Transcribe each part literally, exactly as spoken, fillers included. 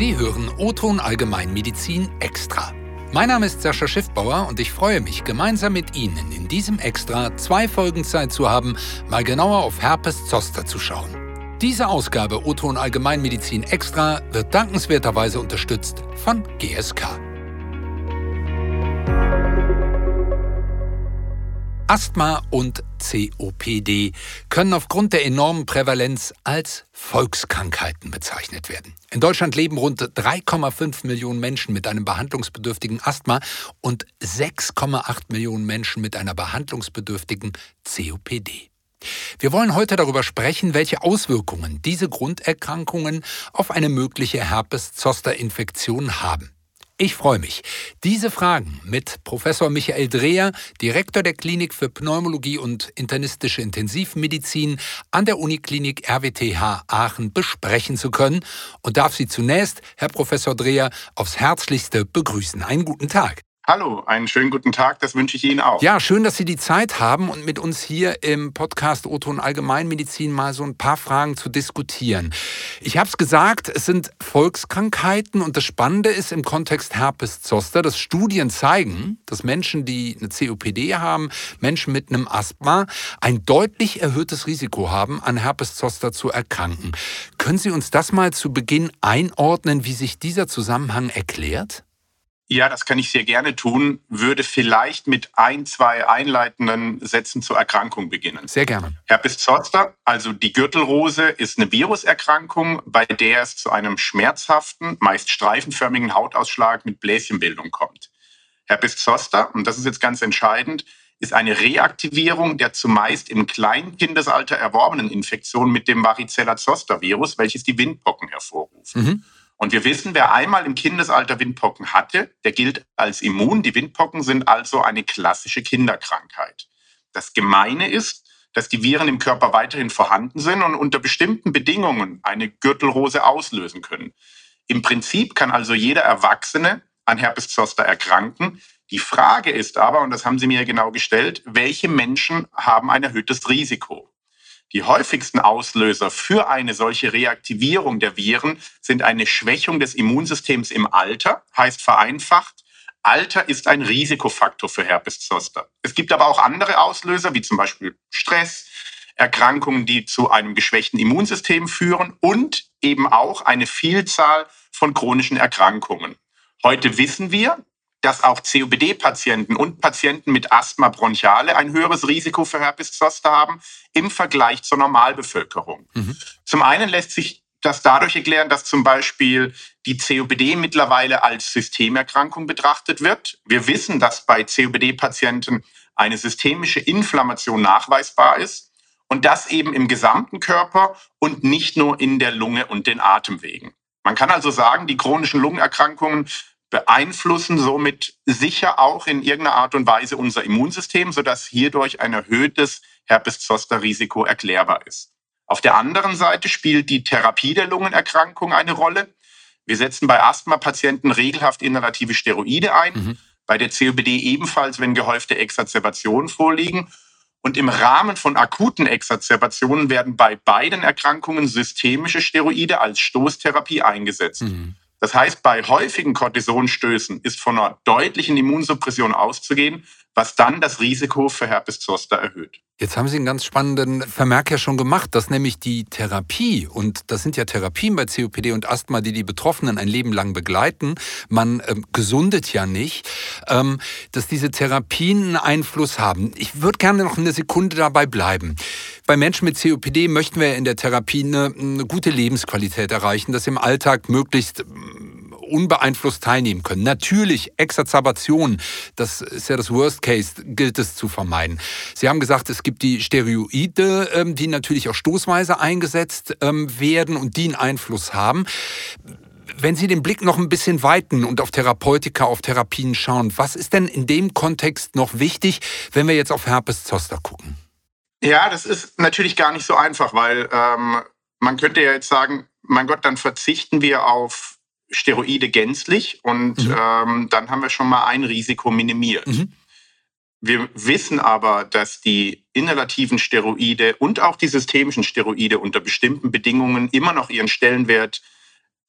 Sie hören O-Ton Allgemeinmedizin Extra. Mein Name ist Sascha Schiffbauer und ich freue mich, gemeinsam mit Ihnen in diesem Extra zwei Folgen Zeit zu haben, mal genauer auf Herpes Zoster zu schauen. Diese Ausgabe O-Ton Allgemeinmedizin Extra wird dankenswerterweise unterstützt von G S K. Asthma und C O P D können aufgrund der enormen Prävalenz als Volkskrankheiten bezeichnet werden. In Deutschland leben rund drei Komma fünf Millionen Menschen mit einem behandlungsbedürftigen Asthma und sechs Komma acht Millionen Menschen mit einer behandlungsbedürftigen C O P D. Wir wollen heute darüber sprechen, welche Auswirkungen diese Grunderkrankungen auf eine mögliche Herpes-Zoster-Infektion haben. Ich freue mich, diese Fragen mit Professor Michael Dreher, Direktor der Klinik für Pneumologie und internistische Intensivmedizin an der Uniklinik R W T H Aachen besprechen zu können und darf Sie zunächst, Herr Professor Dreher, aufs Herzlichste begrüßen. Einen guten Tag. Hallo, einen schönen guten Tag, das wünsche ich Ihnen auch. Ja, schön, dass Sie die Zeit haben und mit uns hier im Podcast O-Ton Allgemeinmedizin mal so ein paar Fragen zu diskutieren. Ich habe es gesagt, es sind Volkskrankheiten und das Spannende ist im Kontext Herpes Zoster, dass Studien zeigen, dass Menschen, die eine C O P D haben, Menschen mit einem Asthma, ein deutlich erhöhtes Risiko haben, an Herpes Zoster zu erkranken. Können Sie uns das mal zu Beginn einordnen, wie sich dieser Zusammenhang erklärt? Ja, das kann ich sehr gerne tun, würde vielleicht mit ein, zwei einleitenden Sätzen zur Erkrankung beginnen. Sehr gerne. Herpes Zoster, also die Gürtelrose, ist eine Viruserkrankung, bei der es zu einem schmerzhaften, meist streifenförmigen Hautausschlag mit Bläschenbildung kommt. Herpes Zoster, und das ist jetzt ganz entscheidend, ist eine Reaktivierung der zumeist im Kleinkindesalter erworbenen Infektion mit dem Varicella-Zoster-Virus, welches die Windpocken hervorruft. Mhm. Und wir wissen, wer einmal im Kindesalter Windpocken hatte, der gilt als immun. Die Windpocken sind also eine klassische Kinderkrankheit. Das Gemeine ist, dass die Viren im Körper weiterhin vorhanden sind und unter bestimmten Bedingungen eine Gürtelrose auslösen können. Im Prinzip kann also jeder Erwachsene an Herpes Zoster erkranken. Die Frage ist aber, und das haben Sie mir genau gestellt, welche Menschen haben ein erhöhtes Risiko? Die häufigsten Auslöser für eine solche Reaktivierung der Viren sind eine Schwächung des Immunsystems im Alter, heißt vereinfacht, Alter ist ein Risikofaktor für Herpes Zoster. Es gibt aber auch andere Auslöser, wie zum Beispiel Stress, Erkrankungen, die zu einem geschwächten Immunsystem führen und eben auch eine Vielzahl von chronischen Erkrankungen. Heute wissen wir, dass auch C O P D-Patienten und Patienten mit Asthma bronchiale ein höheres Risiko für Herpes Zoster haben im Vergleich zur Normalbevölkerung. Mhm. Zum einen lässt sich das dadurch erklären, dass zum Beispiel die C O P D mittlerweile als Systemerkrankung betrachtet wird. Wir wissen, dass bei C O P D-Patienten eine systemische Inflammation nachweisbar ist und das eben im gesamten Körper und nicht nur in der Lunge und den Atemwegen. Man kann also sagen, die chronischen Lungenerkrankungen beeinflussen somit sicher auch in irgendeiner Art und Weise unser Immunsystem, sodass hierdurch ein erhöhtes Herpes-Zoster-Risiko erklärbar ist. Auf der anderen Seite spielt die Therapie der Lungenerkrankung eine Rolle. Wir setzen bei Asthma-Patienten regelhaft inhalative Steroide ein, mhm. bei der C O P D ebenfalls, wenn gehäufte Exazerbationen vorliegen. Und im Rahmen von akuten Exazerbationen werden bei beiden Erkrankungen systemische Steroide als Stoßtherapie eingesetzt. Mhm. Das heißt, bei häufigen Cortisonstößen ist von einer deutlichen Immunsuppression auszugehen, was dann das Risiko für Herpes Zoster erhöht. Jetzt haben Sie einen ganz spannenden Vermerk ja schon gemacht, dass nämlich die Therapie, und das sind ja Therapien bei C O P D und Asthma, die die Betroffenen ein Leben lang begleiten, man ähm, gesundet ja nicht, ähm, dass diese Therapien einen Einfluss haben. Ich würde gerne noch eine Sekunde dabei bleiben. Bei Menschen mit C O P D möchten wir in der Therapie eine, eine gute Lebensqualität erreichen, dass sie im Alltag möglichst unbeeinflusst teilnehmen können. Natürlich, Exazerbation, das ist ja das Worst Case, gilt es zu vermeiden. Sie haben gesagt, es gibt die Steroide, die natürlich auch stoßweise eingesetzt werden und die einen Einfluss haben. Wenn Sie den Blick noch ein bisschen weiten und auf Therapeutika, auf Therapien schauen, was ist denn in dem Kontext noch wichtig, wenn wir jetzt auf Herpes Zoster gucken? Ja, das ist natürlich gar nicht so einfach, weil ähm, man könnte ja jetzt sagen, mein Gott, dann verzichten wir auf Steroide gänzlich und mhm. ähm, dann haben wir schon mal ein Risiko minimiert. Mhm. Wir wissen aber, dass die inhalativen Steroide und auch die systemischen Steroide unter bestimmten Bedingungen immer noch ihren Stellenwert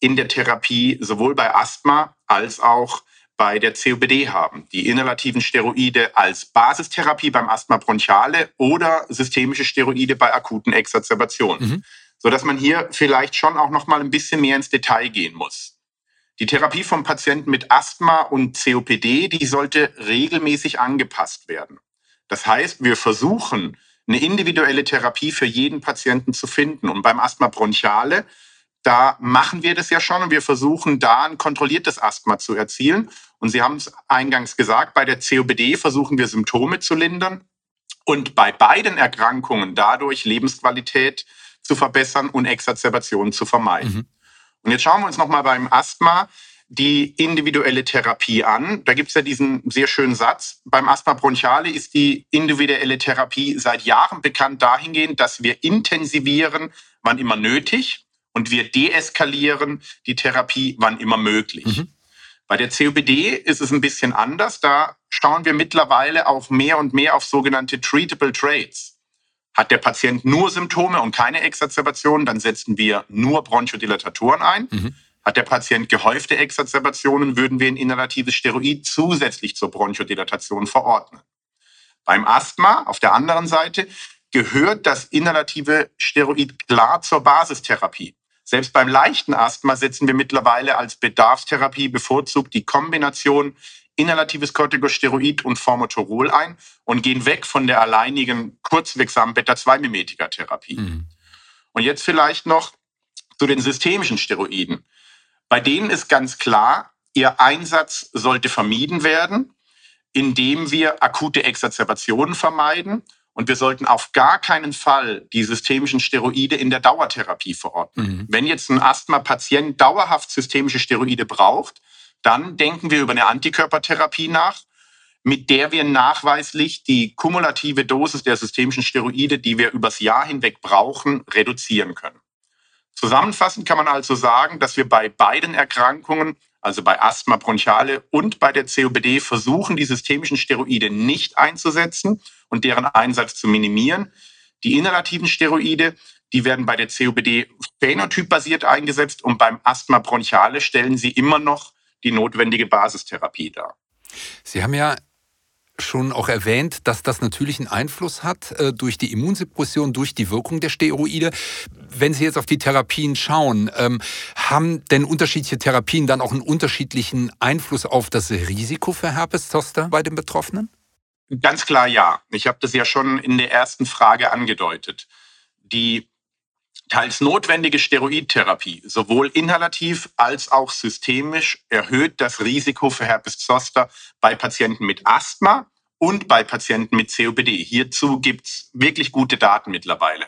in der Therapie sowohl bei Asthma als auch bei der C O P D haben. Die inhalativen Steroide als Basistherapie beim Asthma bronchiale oder systemische Steroide bei akuten Exacerbationen. Mhm. Sodass man hier vielleicht schon auch noch mal ein bisschen mehr ins Detail gehen muss. Die Therapie von Patienten mit Asthma und C O P D, die sollte regelmäßig angepasst werden. Das heißt, wir versuchen, eine individuelle Therapie für jeden Patienten zu finden. Und beim Asthma bronchiale, da machen wir das ja schon und wir versuchen da ein kontrolliertes Asthma zu erzielen. Und Sie haben es eingangs gesagt, bei der C O P D versuchen wir Symptome zu lindern und bei beiden Erkrankungen dadurch Lebensqualität zu verbessern und Exacerbationen zu vermeiden. Mhm. Und jetzt schauen wir uns nochmal beim Asthma die individuelle Therapie an. Da gibt es ja diesen sehr schönen Satz. Beim Asthma bronchiale ist die individuelle Therapie seit Jahren bekannt dahingehend, dass wir intensivieren, wann immer nötig, und wir deeskalieren die Therapie, wann immer möglich. Mhm. Bei der C O P D ist es ein bisschen anders. Da schauen wir mittlerweile auch mehr und mehr auf sogenannte Treatable Traits. Hat der Patient nur Symptome und keine Exacerbationen, dann setzen wir nur Bronchodilatatoren ein. Mhm. Hat der Patient gehäufte Exacerbationen, würden wir ein inhalatives Steroid zusätzlich zur Bronchodilatation verordnen. Beim Asthma auf der anderen Seite gehört das inhalative Steroid klar zur Basistherapie. Selbst beim leichten Asthma setzen wir mittlerweile als Bedarfstherapie bevorzugt die Kombination inhalatives Corticosteroid und Formoterol ein und gehen weg von der alleinigen kurzwirksamen Beta zwei Mimetika-Therapie. Mhm. Und jetzt vielleicht noch zu den systemischen Steroiden. Bei denen ist ganz klar, ihr Einsatz sollte vermieden werden, indem wir akute Exacerbationen vermeiden. Und wir sollten auf gar keinen Fall die systemischen Steroide in der Dauertherapie verordnen. Mhm. Wenn jetzt ein Asthma-Patient dauerhaft systemische Steroide braucht, dann denken wir über eine Antikörpertherapie nach, mit der wir nachweislich die kumulative Dosis der systemischen Steroide, die wir übers Jahr hinweg brauchen, reduzieren können. Zusammenfassend kann man also sagen, dass wir bei beiden Erkrankungen, also bei Asthma bronchiale und bei der C O P D, versuchen, die systemischen Steroide nicht einzusetzen und deren Einsatz zu minimieren. Die inhalativen Steroide, die werden bei der C O P D phänotypbasiert eingesetzt und beim Asthma bronchiale stellen sie immer noch die notwendige Basistherapie dar. Sie haben ja schon auch erwähnt, dass das natürlich einen Einfluss hat äh, durch die Immunsuppression, durch die Wirkung der Steroide. Wenn Sie jetzt auf die Therapien schauen, ähm, haben denn unterschiedliche Therapien dann auch einen unterschiedlichen Einfluss auf das Risiko für Herpes Zoster bei den Betroffenen? Ganz klar ja. Ich habe das ja schon in der ersten Frage angedeutet. Die teils notwendige Steroidtherapie, sowohl inhalativ als auch systemisch, erhöht das Risiko für Herpes Zoster bei Patienten mit Asthma und bei Patienten mit C O P D. Hierzu gibt es wirklich gute Daten mittlerweile.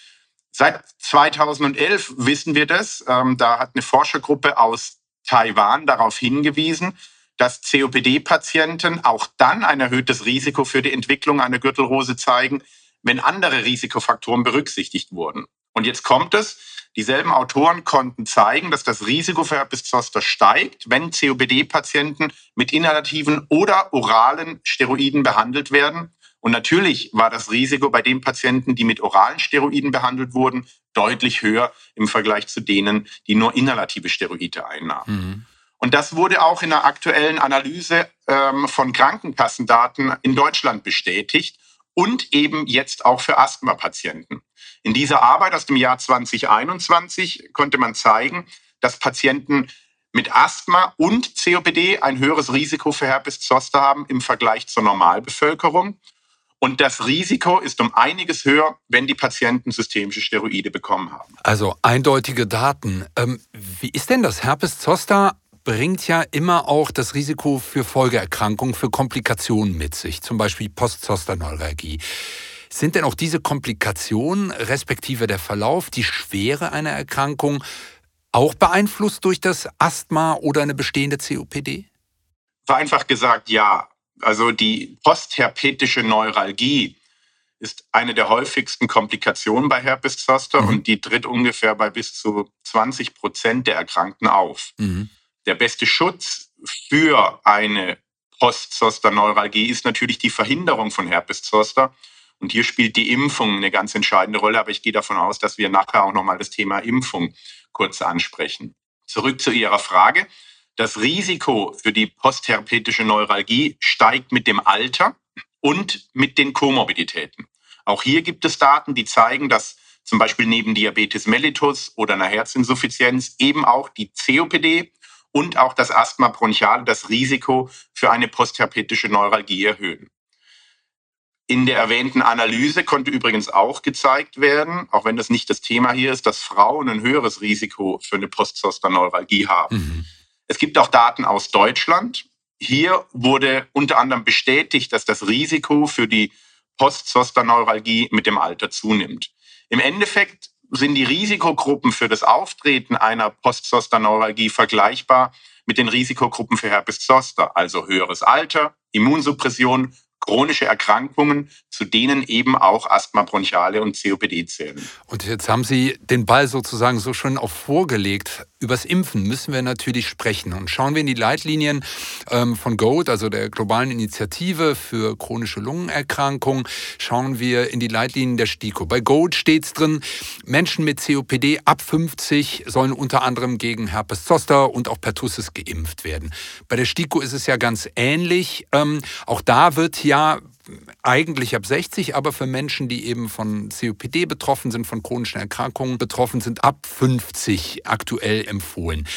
Seit zweitausendelf wissen wir das. Ähm, da hat eine Forschergruppe aus Taiwan darauf hingewiesen, dass C O P D-Patienten auch dann ein erhöhtes Risiko für die Entwicklung einer Gürtelrose zeigen, wenn andere Risikofaktoren berücksichtigt wurden. Und jetzt kommt es, dieselben Autoren konnten zeigen, dass das Risiko für Herpes Zoster steigt, wenn C O P D-Patienten mit inhalativen oder oralen Steroiden behandelt werden. Und natürlich war das Risiko bei den Patienten, die mit oralen Steroiden behandelt wurden, deutlich höher im Vergleich zu denen, die nur inhalative Steroide einnahmen. Mhm. Und das wurde auch in der aktuellen Analyse ähm, von Krankenkassendaten in Deutschland bestätigt und eben jetzt auch für Asthma-Patienten. In dieser Arbeit aus dem Jahr zwanzig einundzwanzig konnte man zeigen, dass Patienten mit Asthma und C O P D ein höheres Risiko für Herpes Zoster haben im Vergleich zur Normalbevölkerung. Und das Risiko ist um einiges höher, wenn die Patienten systemische Steroide bekommen haben. Also eindeutige Daten. Ähm, wie ist denn das? Herpes Zoster bringt ja immer auch das Risiko für Folgeerkrankungen, für Komplikationen mit sich, zum Beispiel Postzosterneuralgie. Sind denn auch diese Komplikationen, respektive der Verlauf, die Schwere einer Erkrankung, auch beeinflusst durch das Asthma oder eine bestehende C O P D? Vereinfacht gesagt, ja. Also die postherpetische Neuralgie ist eine der häufigsten Komplikationen bei Herpes Zoster mhm. und die tritt ungefähr bei bis zu zwanzig Prozent der Erkrankten auf. Mhm. Der beste Schutz für eine Post-Zoster-Neuralgie ist natürlich die Verhinderung von Herpes Zoster. Und hier spielt die Impfung eine ganz entscheidende Rolle. Aber ich gehe davon aus, dass wir nachher auch nochmal das Thema Impfung kurz ansprechen. zurück zu Ihrer Frage. Das Risiko für die postherpetische Neuralgie steigt mit dem Alter und mit den Komorbiditäten. Auch hier gibt es Daten, die zeigen, dass zum Beispiel neben Diabetes mellitus oder einer Herzinsuffizienz eben auch die C O P D und auch das Asthma bronchiale das Risiko für eine postherpetische Neuralgie erhöhen. In der erwähnten Analyse konnte übrigens auch gezeigt werden, auch wenn das nicht das Thema hier ist, dass Frauen ein höheres Risiko für eine Post-Zoster-Neuralgie haben. Mhm. Es gibt auch Daten aus Deutschland. Hier wurde unter anderem bestätigt, dass das Risiko für die Post-Zoster-Neuralgie mit dem Alter zunimmt. Im Endeffekt sind die Risikogruppen für das Auftreten einer Post-Zoster-Neuralgie vergleichbar mit den Risikogruppen für Herpes Zoster, also höheres Alter, Immunsuppression, chronische Erkrankungen, zu denen eben auch Asthma bronchiale und C O P D zählen. Und jetzt haben Sie den Ball sozusagen so schön auch vorgelegt. Übers Impfen müssen wir natürlich sprechen. Und schauen wir in die Leitlinien ähm, von G O A T, also der globalen Initiative für chronische Lungenerkrankungen, schauen wir in die Leitlinien der STIKO. Bei G O A T steht es drin, Menschen mit C O P D ab fünfzig sollen unter anderem gegen Herpes Zoster und auch Pertussis geimpft werden. Bei der STIKO ist es ja ganz ähnlich. Ähm, auch da wird ja eigentlich ab sechzig, aber für Menschen, die eben von C O P D betroffen sind, von chronischen Erkrankungen betroffen sind, ab fünfzig aktuell empfohlen.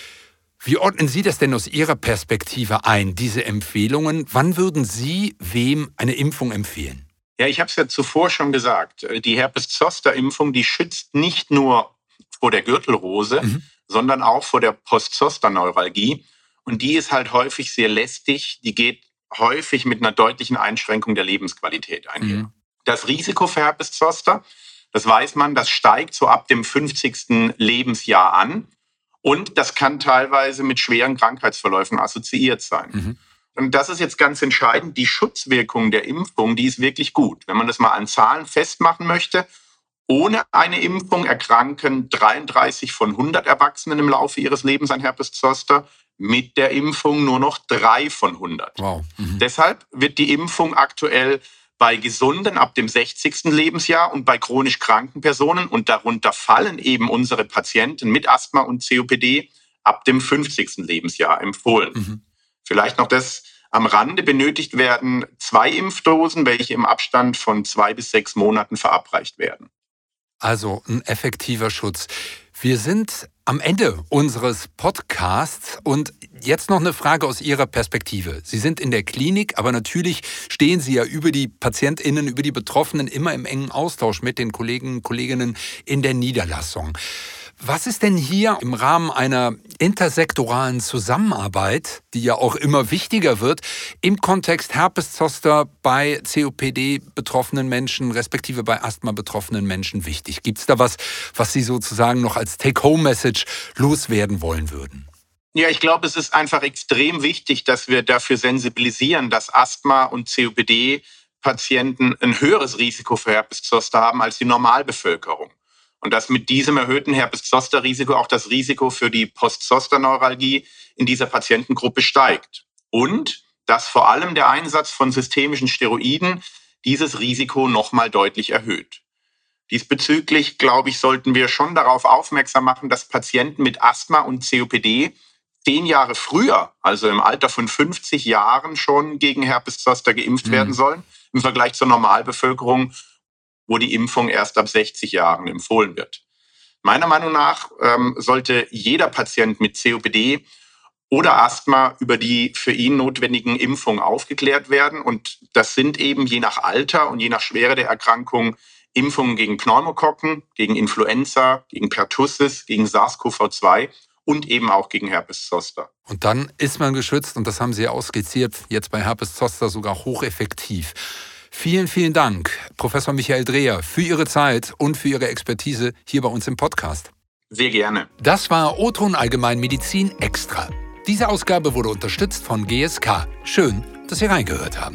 Wie ordnen Sie das denn aus Ihrer Perspektive ein, diese Empfehlungen? Wann würden Sie wem eine Impfung empfehlen? Ja, ich habe es ja zuvor schon gesagt. Die Herpes-Zoster-Impfung, die schützt nicht nur vor der Gürtelrose, mhm. sondern auch vor der Post-Zoster-Neuralgie. Und die ist halt häufig sehr lästig. Die geht häufig mit einer deutlichen Einschränkung der Lebensqualität einher. Mhm. Das Risiko für Herpes Zoster, das weiß man, das steigt so ab dem fünfzigsten Lebensjahr an und das kann teilweise mit schweren Krankheitsverläufen assoziiert sein. Mhm. Und das ist jetzt ganz entscheidend, die Schutzwirkung der Impfung, die ist wirklich gut. Wenn man das mal an Zahlen festmachen möchte, ohne eine Impfung erkranken dreiunddreißig von hundert Erwachsenen im Laufe ihres Lebens an Herpes Zoster, mit der Impfung nur noch drei von hundert. Wow. Mhm. Deshalb wird die Impfung aktuell bei Gesunden ab dem sechzigsten Lebensjahr und bei chronisch kranken Personen, und darunter fallen eben unsere Patienten mit Asthma und C O P D, ab dem fünfzigsten Lebensjahr empfohlen. Mhm. Vielleicht noch das am Rande: benötigt werden zwei Impfdosen, welche im Abstand von zwei bis sechs Monaten verabreicht werden. Also ein effektiver Schutz. Wir sind am Ende unseres Podcasts und jetzt noch eine Frage aus Ihrer Perspektive. Sie sind in der Klinik, aber natürlich stehen Sie ja über die PatientInnen, über die Betroffenen immer im engen Austausch mit den Kollegen und Kolleginnen in der Niederlassung. Was ist denn hier im Rahmen einer intersektoralen Zusammenarbeit, die ja auch immer wichtiger wird, im Kontext Herpes Zoster bei C O P D-betroffenen Menschen, respektive bei Asthma betroffenen Menschen wichtig? Gibt es da was, was Sie sozusagen noch als Take-Home-Message loswerden wollen würden? Ja, ich glaube, es ist einfach extrem wichtig, dass wir dafür sensibilisieren, dass Asthma- und C O P D-Patienten ein höheres Risiko für Herpes Zoster haben als die Normalbevölkerung. Und dass mit diesem erhöhten Herpes-Zoster-Risiko auch das Risiko für die Post-Zoster-Neuralgie in dieser Patientengruppe steigt. Und dass vor allem der Einsatz von systemischen Steroiden dieses Risiko nochmal deutlich erhöht. Diesbezüglich, glaube ich, sollten wir schon darauf aufmerksam machen, dass Patienten mit Asthma und C O P D zehn Jahre früher, also im Alter von fünfzig Jahren, schon gegen Herpes-Zoster geimpft mhm. werden sollen, im Vergleich zur Normalbevölkerung, wo die Impfung erst ab sechzig Jahren empfohlen wird. Meiner Meinung nach ähm, sollte jeder Patient mit C O P D oder Asthma über die für ihn notwendigen Impfungen aufgeklärt werden. Und das sind eben je nach Alter und je nach Schwere der Erkrankung Impfungen gegen Pneumokokken, gegen Influenza, gegen Pertussis, gegen SARS-C o V zwei und eben auch gegen Herpes Zoster. Und dann ist man geschützt, und das haben Sie ja auch skizziert, jetzt bei Herpes Zoster sogar hocheffektiv. Vielen, vielen Dank, Professor Michael Dreher, für Ihre Zeit und für Ihre Expertise hier bei uns im Podcast. Sehr gerne. Das war O-Ton Allgemeinmedizin Extra. Diese Ausgabe wurde unterstützt von G S K. Schön, dass Sie reingehört haben.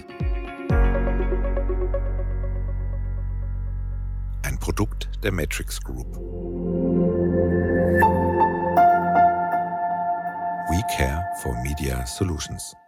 Ein Produkt der Matrix Group. We care for Media Solutions.